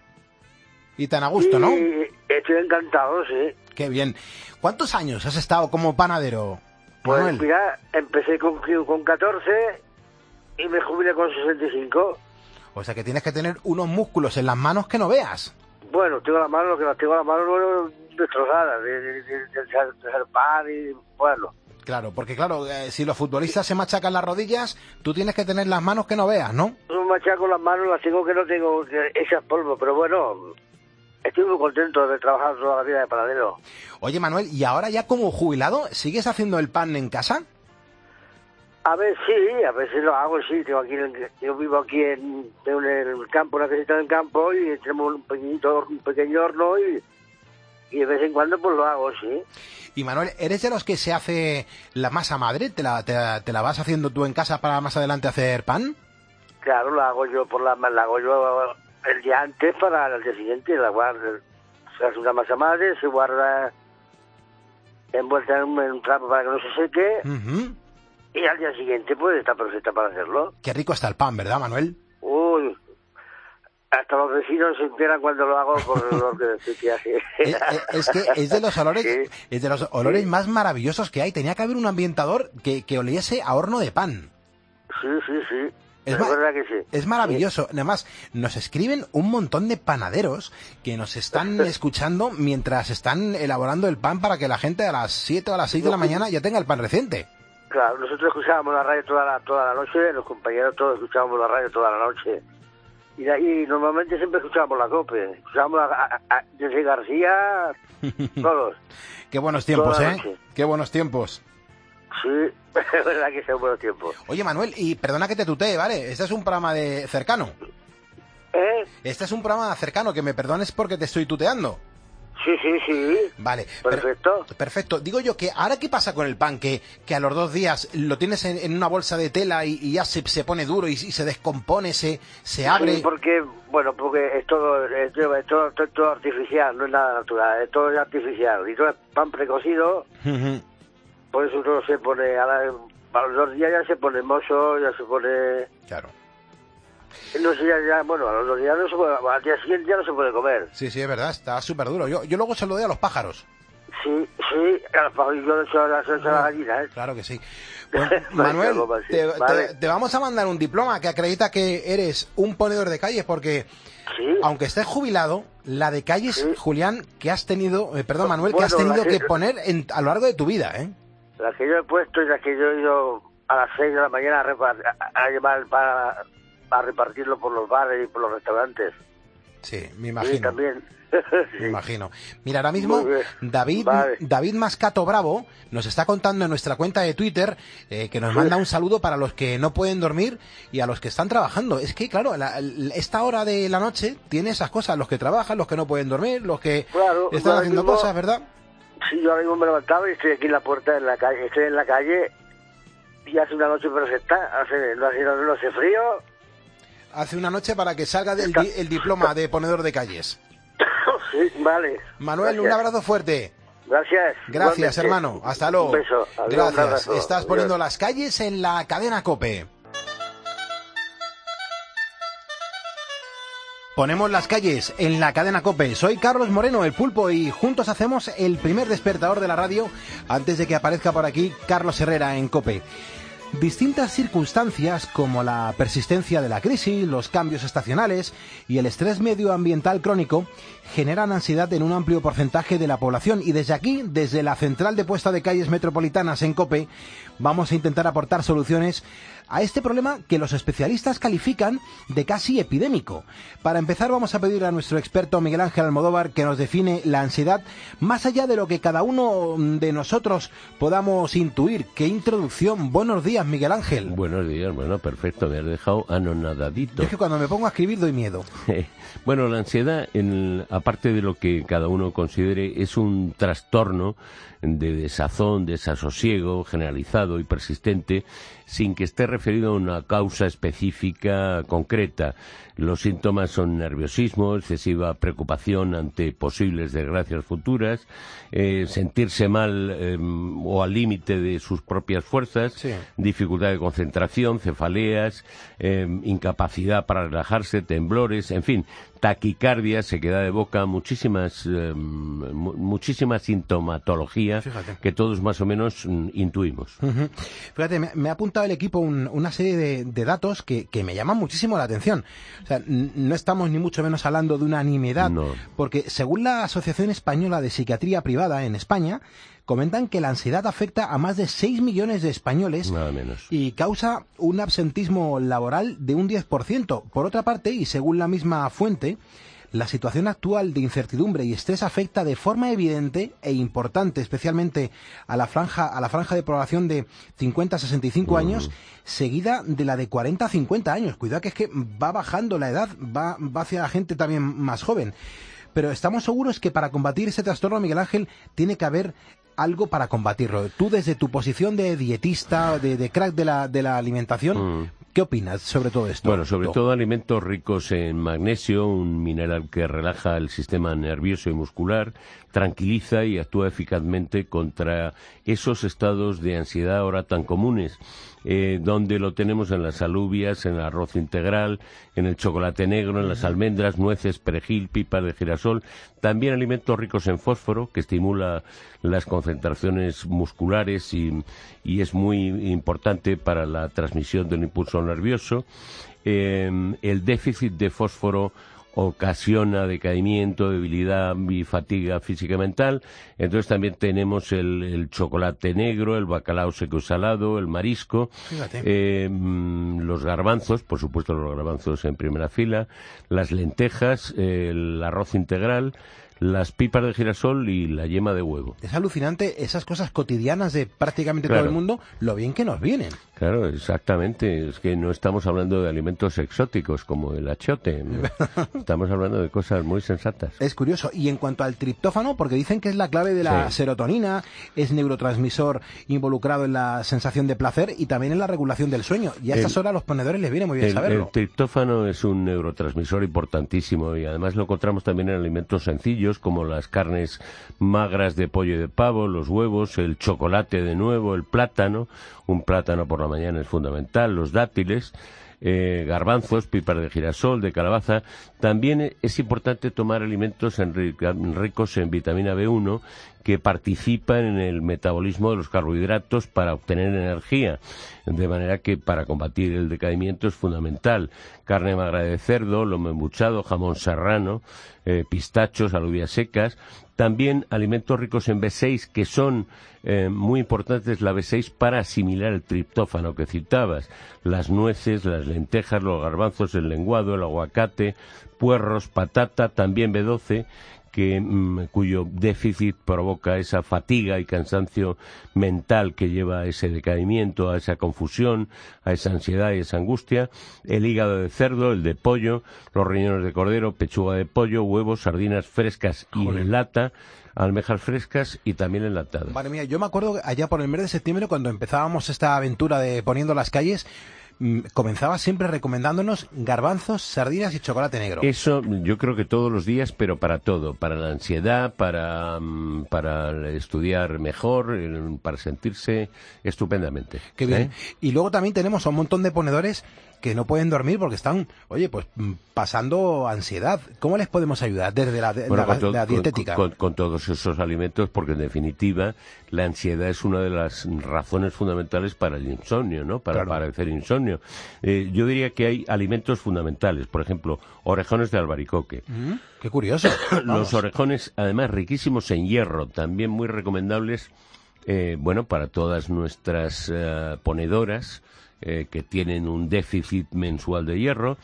Y tan a gusto, ¿no? Estoy encantado, sí. Qué bien. ¿Cuántos años has estado como panadero, Pues Manuel? mira, empecé con 14 y me jubilé con 65. O sea que tienes que tener unos músculos en las manos que no veas. Bueno, tengo las manos destrozadas de hacer pan y bueno. Claro, porque claro, si los futbolistas se machacan las rodillas, tú tienes que tener las manos que no veas, ¿no? Yo me machaco las manos, las tengo que no tengo esas polvo, pero bueno, estoy muy contento de trabajar toda la vida de panadero. Oye, Manuel, ¿y ahora ya como jubilado sigues haciendo el pan en casa? A ver, sí, a veces lo hago, sí. Yo vivo aquí en el campo, una casita en el campo, y tenemos un pequeño horno y de vez en cuando pues lo hago, sí. Y Manuel, ¿eres de los que se hace la masa madre? ¿Te la vas haciendo tú en casa para más adelante hacer pan? Claro, la hago yo el día antes para el día siguiente, la guardo. Se hace una masa madre, se guarda envuelta en un trapo para que no se seque. Uh-huh. Y al día siguiente pues está perfecta para hacerlo. Qué rico está el pan, ¿verdad, Manuel? Uy, hasta los vecinos se enteran cuando lo hago por el olor que hace. Es que es de los olores, sí. Es de los olores más maravillosos que hay. Tenía que haber un ambientador que oliese a horno de pan. Sí. Es verdad que sí. Es maravilloso. Sí. Además, nos escriben un montón de panaderos que nos están escuchando mientras están elaborando el pan para que la gente a las 7 o a las 6 de la mañana ya tenga el pan reciente. Claro, nosotros escuchábamos la radio toda la noche, los compañeros todos escuchábamos la radio toda la noche. Y normalmente siempre escuchábamos la COPE, escuchábamos desde García, todos. Qué buenos tiempos, ¿eh? Qué buenos tiempos. Sí, es verdad que son buenos tiempos. Oye, Manuel, y perdona que te tutee, ¿vale? Este es un programa cercano. Este es un programa cercano, que me perdones porque te estoy tuteando. Sí. Vale. Perfecto. Perfecto. Digo yo que ahora qué pasa con el pan, que a los 2 días lo tienes en una bolsa de tela y ya se pone duro y se descompone, se abre. Sí, porque es todo artificial, no es nada natural, es todo artificial. Y todo es pan precocido, por eso todo se pone, a los 2 días ya se pone mozo, ya se pone... Claro. No sé, bueno, a los 2 días no se puede, al día siguiente ya no se puede comer. Sí, es verdad, está súper duro. Yo luego se lo doy a los pájaros. Sí, a los pájaros, yo le echo a la gallina, ¿eh? Claro que sí. Pues, Manuel, te vamos a mandar un diploma que acredita que eres un ponedor de calles, porque aunque estés jubilado, la de calles, Julián, que has tenido, Manuel, que has tenido que poner a lo largo de tu vida, ¿eh? La que yo he puesto y la que yo he ido a las 6 de la mañana a llevar a repartirlo por los bares y por los restaurantes. Sí, me imagino. Sí, también. Me imagino. Mira, ahora mismo David Mascato Bravo nos está contando en nuestra cuenta de Twitter que nos manda un saludo para los que no pueden dormir y a los que están trabajando. Es que, claro, esta hora de la noche tiene esas cosas, los que trabajan, los que no pueden dormir, los que están haciendo cosas, ¿verdad? Sí, yo ahora mismo me levantaba y estoy aquí en la puerta, estoy en la calle y hace una noche perfecta, no hace frío. Hace una noche para que salga el diploma de ponedor de calles. Sí, vale. Manuel, gracias. Un abrazo fuerte. Gracias. Gracias, hermano. Hasta luego. Un beso. Adiós, gracias. Estás poniendo las calles en la cadena COPE. Ponemos las calles en la cadena COPE. Soy Carlos Moreno, el Pulpo, y juntos hacemos el primer despertador de la radio antes de que aparezca por aquí Carlos Herrera en COPE. Distintas circunstancias como la persistencia de la crisis, los cambios estacionales y el estrés medioambiental crónico generan ansiedad en un amplio porcentaje de la población, y desde aquí, desde la Central de Puesta de Calles Metropolitanas en COPE, vamos a intentar aportar soluciones a este problema que los especialistas califican de casi epidémico. Para empezar, vamos a pedir a nuestro experto Miguel Ángel Almodóvar que nos define la ansiedad más allá de lo que cada uno de nosotros podamos intuir. ¡Qué introducción! Buenos días, Miguel Ángel. Buenos días, bueno, perfecto, me has dejado anonadadito. Es que cuando me pongo a escribir doy miedo. Bueno, la ansiedad, aparte de lo que cada uno considere, es un trastorno de desazón, desasosiego generalizado y persistente, sin que esté referido a una causa específica concreta. Los síntomas son nerviosismo, excesiva preocupación ante posibles desgracias futuras, sentirse mal o al límite de sus propias fuerzas, sí, dificultad de concentración, cefaleas, incapacidad para relajarse, temblores, en fin, taquicardia, sequedad de boca, muchísima sintomatología. Fíjate, que todos más o menos intuimos. Fíjate, me ha apuntado el equipo una serie de datos que me llaman muchísimo la atención. O sea, no estamos ni mucho menos hablando de una nimiedad, no, porque según la Asociación Española de Psiquiatría Privada en España, comentan que la ansiedad afecta a más de 6 millones de españoles, nada menos, y causa un absentismo laboral de un 10%. Por otra parte, y según la misma fuente, la situación actual de incertidumbre y estrés afecta de forma evidente e importante, especialmente a la franja de población de 50 a 65 años, seguida de la de 40 a 50 años. Cuidado que es que va bajando la edad, va hacia la gente también más joven. Pero estamos seguros que para combatir ese trastorno, Miguel Ángel, tiene que haber algo para combatirlo. Tú, desde tu posición de dietista, de crack de la alimentación, ¿qué opinas sobre todo esto? Bueno, sobre todo alimentos ricos en magnesio, un mineral que relaja el sistema nervioso y muscular, tranquiliza y actúa eficazmente contra esos estados de ansiedad ahora tan comunes, donde lo tenemos en las alubias, en el arroz integral, en el chocolate negro, en las almendras, nueces, perejil, pipas de girasol. También alimentos ricos en fósforo, que estimula las concentraciones musculares y es muy importante para la transmisión del impulso nervioso. El déficit de fósforo ocasiona decaimiento, debilidad y fatiga física y mental. Entonces también tenemos el chocolate negro, el bacalao seco y salado, el marisco, los garbanzos, por supuesto los garbanzos en primera fila, las lentejas, el arroz integral, las pipas de girasol y la yema de huevo. Es alucinante esas cosas cotidianas de prácticamente todo el mundo, lo bien que nos vienen. Claro, exactamente. Es que no estamos hablando de alimentos exóticos como el achiote. Estamos hablando de cosas muy sensatas. Es curioso. Y en cuanto al triptófano, porque dicen que es la clave de la serotonina, es neurotransmisor involucrado en la sensación de placer y también en la regulación del sueño. Y a estas horas a los ponedores les viene muy bien saberlo. El triptófano es un neurotransmisor importantísimo y además lo encontramos también en alimentos sencillos como las carnes magras de pollo y de pavo, los huevos, el chocolate de nuevo, el plátano. Un plátano por la mañana es fundamental, los dátiles, garbanzos, pipas de girasol, de calabaza. También es importante tomar alimentos ricos en vitamina B1 que participan en el metabolismo de los carbohidratos para obtener energía, de manera que para combatir el decaimiento es fundamental. Carne magra de cerdo, lomo embuchado, jamón serrano, pistachos, alubias secas. También alimentos ricos en B6 que son muy importantes, la B6 para asimilar el triptófano que citabas. Las nueces, las lentejas, los garbanzos, el lenguado, el aguacate, puerros, patata, también B12, cuyo déficit provoca esa fatiga y cansancio mental que lleva a ese decaimiento, a esa confusión, a esa ansiedad y esa angustia. El hígado de cerdo, el de pollo, los riñones de cordero, pechuga de pollo, huevos, sardinas frescas y en lata, almejas frescas y también enlatadas. Madre mía, yo me acuerdo allá por el mes de septiembre, cuando empezábamos esta aventura de Poniendo las Calles, comenzaba siempre recomendándonos garbanzos, sardinas y chocolate negro. Eso yo creo que todos los días, pero para todo, para la ansiedad, para estudiar mejor, para sentirse estupendamente. Qué bien. Y luego también tenemos a un montón de ponedores que no pueden dormir porque están, pasando ansiedad. ¿Cómo les podemos ayudar desde la dietética? Con todos esos alimentos, porque en definitiva la ansiedad es una de las razones fundamentales para el insomnio, ¿no? Para padecer insomnio. Yo diría que hay alimentos fundamentales, por ejemplo, orejones de albaricoque. ¡Qué curioso! Los orejones, además, riquísimos en hierro, también muy recomendables, para todas nuestras ponedoras, que tienen un déficit mensual de hierro.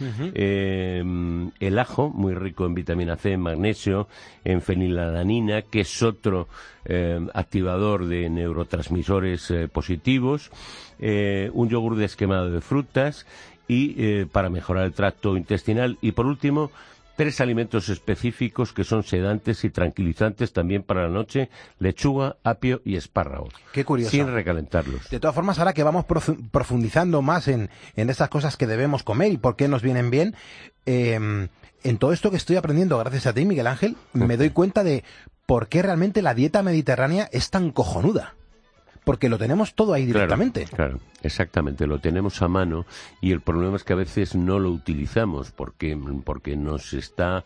El ajo, muy rico en vitamina C, en magnesio, en fenilalanina, que es otro activador de neurotransmisores positivos. Un yogur desquemado de frutas y para mejorar el tracto intestinal. Y por último, 3 alimentos específicos que son sedantes y tranquilizantes también para la noche: lechuga, apio y espárrago. Qué curioso. Sin recalentarlos. De todas formas, ahora que vamos profundizando más en estas cosas que debemos comer y por qué nos vienen bien, en todo esto que estoy aprendiendo gracias a ti, Miguel Ángel, me doy cuenta de por qué realmente la dieta mediterránea es tan cojonuda. Porque lo tenemos todo ahí directamente. Claro, exactamente, lo tenemos a mano, y el problema es que a veces no lo utilizamos porque nos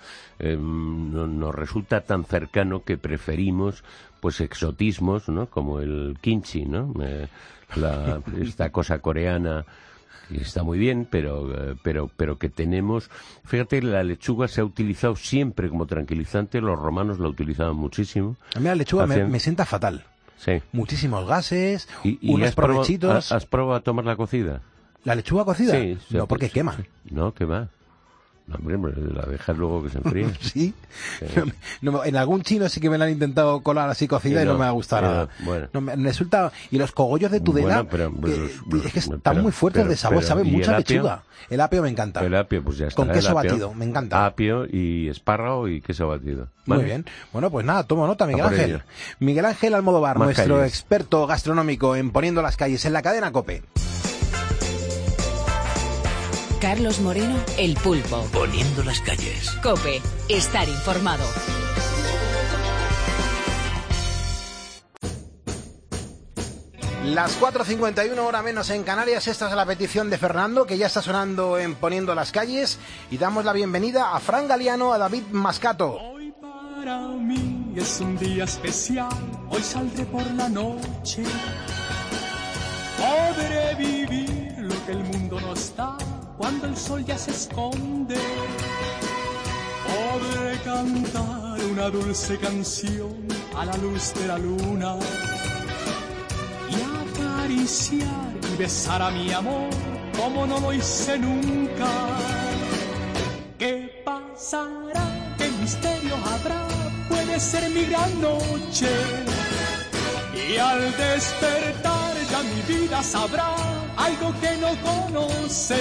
resulta tan cercano que preferimos pues exotismos, ¿no? Como el kimchi, ¿no? Esta cosa coreana que está muy bien, pero que tenemos. Fíjate, la lechuga se ha utilizado siempre como tranquilizante. Los romanos la utilizaban muchísimo. A mí la lechuga me sienta fatal. Sí. Muchísimos gases, ¿Y unos provechitos. ¿Has probado a tomarla cocida? ¿La lechuga cocida? Sí. No, porque quema. No, quema. No, hombre, la dejas luego que se enfríe. ¿Sí? No, en algún chino sí que me la han intentado colar así cocida y no me ha gustado nada. Bueno. No, me resulta... Y los cogollos de Tudela, es que están muy fuertes de sabor, saben mucho a lechuga. El apio me encanta. El apio, pues ya está. Con queso batido, me encanta. Apio y espárrago y queso batido. ¿Vale? Muy bien. Bueno, pues nada, tomo nota, Miguel Ángel. Miguel Ángel Almodóvar, nuestro experto gastronómico en Poniendo las Calles en la cadena COPE. Carlos Moreno, El Pulpo. Poniendo las Calles. COPE, estar informado. Las 4:51, hora menos en Canarias. Esta es la petición de Fernando, que ya está sonando en Poniendo las Calles. Y damos la bienvenida a Fran Galiano, a David Mascato. Hoy para mí es un día especial. Hoy saldré por la noche. Podré vivir lo que el mundo no está cuando el sol ya se esconde. Podré cantar una dulce canción a la luz de la luna y acariciar y besar a mi amor como no lo hice nunca. ¿Qué pasará? ¿Qué misterio habrá? Puede ser mi gran noche. Y al despertar ya mi vida sabrá algo que no conoce.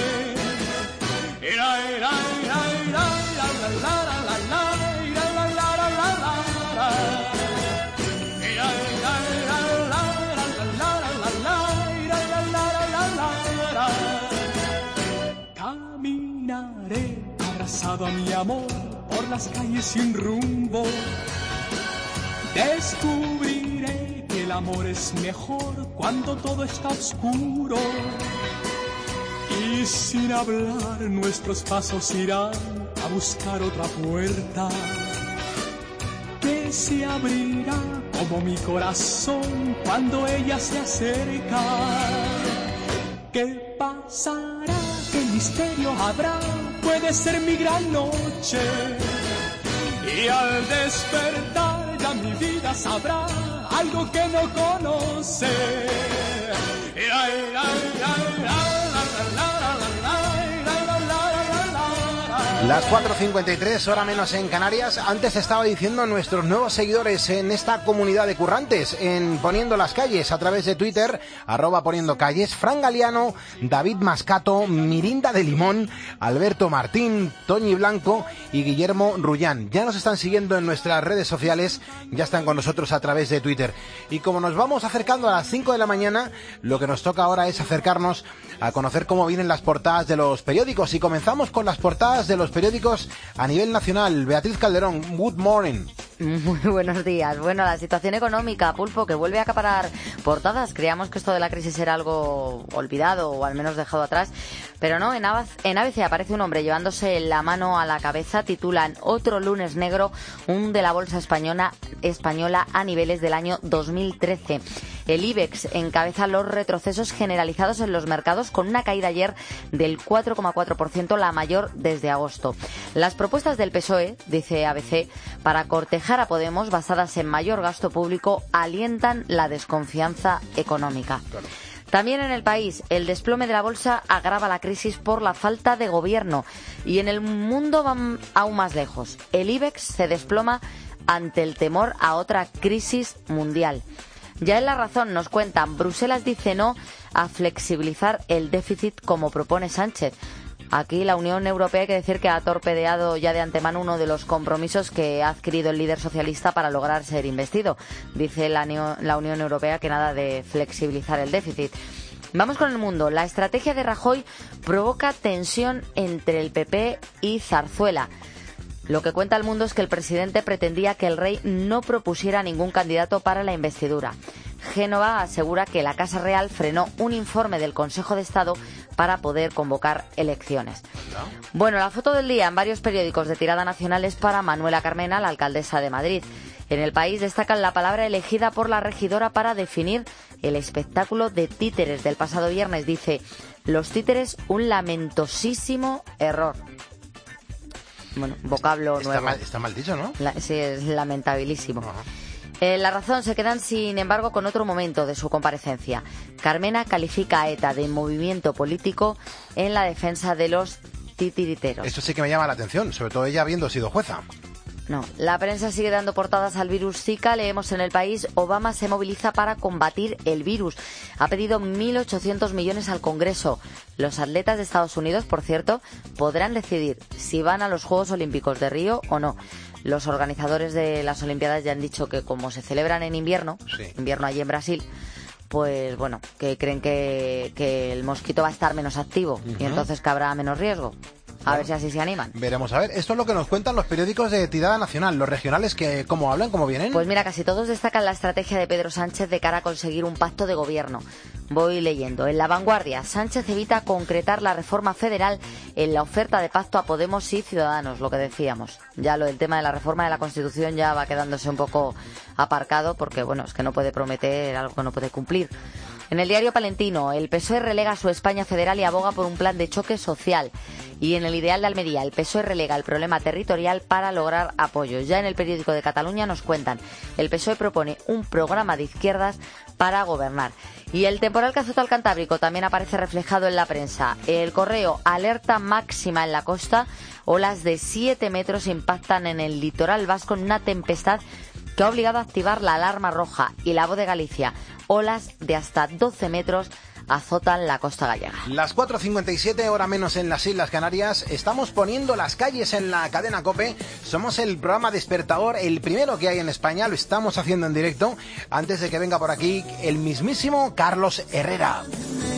Caminaré abrazado a mi amor por las calles sin rumbo. Descubriré que el amor es mejor cuando todo está oscuro. Y sin hablar nuestros pasos irán a buscar otra puerta que se abrirá como mi corazón cuando ella se acerca. ¿Qué pasará? ¿Qué misterio habrá? Puede ser mi gran noche. Y al despertar ya mi vida sabrá algo que no conoce. Las 4:53, hora menos en Canarias. Antes estaba diciendo a nuestros nuevos seguidores en esta comunidad de currantes en Poniendo las Calles a través de Twitter, @poniendocalles, Fran Galiano, David Mascato, Mirinda de Limón, Alberto Martín, Toñi Blanco y Guillermo Rullán. Ya nos están siguiendo en nuestras redes sociales, ya están con nosotros a través de Twitter. Y como nos vamos acercando a las 5 de la mañana, lo que nos toca ahora es acercarnos a conocer cómo vienen las portadas de los periódicos. Y comenzamos con las portadas de los periódicos a nivel nacional. Beatriz Calderón, good morning. Muy buenos días. Bueno, la situación económica, Pulpo, que vuelve a acaparar portadas. Creíamos que esto de la crisis era algo olvidado o al menos dejado atrás, pero no. En ABC aparece un hombre llevándose la mano a la cabeza. Titulan: otro lunes negro, un de la bolsa española a niveles del año 2013. El IBEX encabeza los retrocesos generalizados en los mercados, con una caída ayer del 4,4%, la mayor desde agosto. Las propuestas del PSOE, dice ABC, para cortejar a Podemos, basadas en mayor gasto público, alientan la desconfianza económica. Claro. También en El País, el desplome de la bolsa agrava la crisis por la falta de gobierno. Y en el mundo van aún más lejos. El IBEX se desploma ante el temor a otra crisis mundial. Ya en La Razón nos cuentan: Bruselas dice no a flexibilizar el déficit como propone Sánchez. Aquí la Unión Europea, hay que decir que ha torpedeado ya de antemano uno de los compromisos que ha adquirido el líder socialista para lograr ser investido. Dice la Unión Europea que nada de flexibilizar el déficit. Vamos con el mundo. La estrategia de Rajoy provoca tensión entre el PP y Zarzuela. Lo que cuenta el mundo es que el presidente pretendía que el rey no propusiera ningún candidato para la investidura. Génova asegura que la Casa Real frenó un informe del Consejo de Estado para poder convocar elecciones. Bueno, la foto del día en varios periódicos de tirada nacional es para Manuela Carmena, la alcaldesa de Madrid. En El País destacan la palabra elegida por la regidora para definir el espectáculo de títeres del pasado viernes. Dice, los títeres, un lamentosísimo error. Bueno, vocablo nuevo. Está mal dicho, ¿no? Sí, es lamentabilísimo. La Razón se quedan, sin embargo, con otro momento de su comparecencia. Carmena califica a ETA de movimiento político en la defensa de los titiriteros. Esto sí que me llama la atención, sobre todo ella habiendo sido jueza. No, la prensa sigue dando portadas al virus Zika. Leemos en El País, Obama se moviliza para combatir el virus. Ha pedido 1.800 millones al Congreso. Los atletas de Estados Unidos, por cierto, podrán decidir si van a los Juegos Olímpicos de Río o no. Los organizadores de las Olimpiadas ya han dicho que como se celebran en invierno, invierno allí en Brasil, pues bueno, que creen que el mosquito va a estar menos activo y entonces que habrá menos riesgo. A ver si así se animan. Veremos a ver. Esto es lo que nos cuentan los periódicos de tirada nacional. Los regionales, que ¿cómo hablan? ¿Cómo vienen? Pues mira, casi todos destacan la estrategia de Pedro Sánchez de cara a conseguir un pacto de gobierno. Voy leyendo. En La Vanguardia, Sánchez evita concretar la reforma federal en la oferta de pacto a Podemos y Ciudadanos, lo que decíamos. Ya lo del tema de la reforma de la Constitución ya va quedándose un poco aparcado porque, bueno, es que no puede prometer algo que no puede cumplir. En el diario Palentino, el PSOE relega su España federal y aboga por un plan de choque social. Y en el Ideal de Almería, el PSOE relega el problema territorial para lograr apoyos. Ya en el periódico de Cataluña nos cuentan, el PSOE propone un programa de izquierdas para gobernar. Y el temporal que azota al Cantábrico también aparece reflejado en la prensa. El Correo, alerta máxima en la costa, olas de 7 metros impactan en el litoral vasco en una tempestad que ha obligado a activar la alarma roja. Y La Voz de Galicia, olas de hasta 12 metros azotan la costa gallega. Las 4:57, hora menos en las Islas Canarias. Estamos poniendo las calles en la cadena COPE. Somos el programa despertador, el primero que hay en España. Lo estamos haciendo en directo antes de que venga por aquí el mismísimo Carlos Herrera.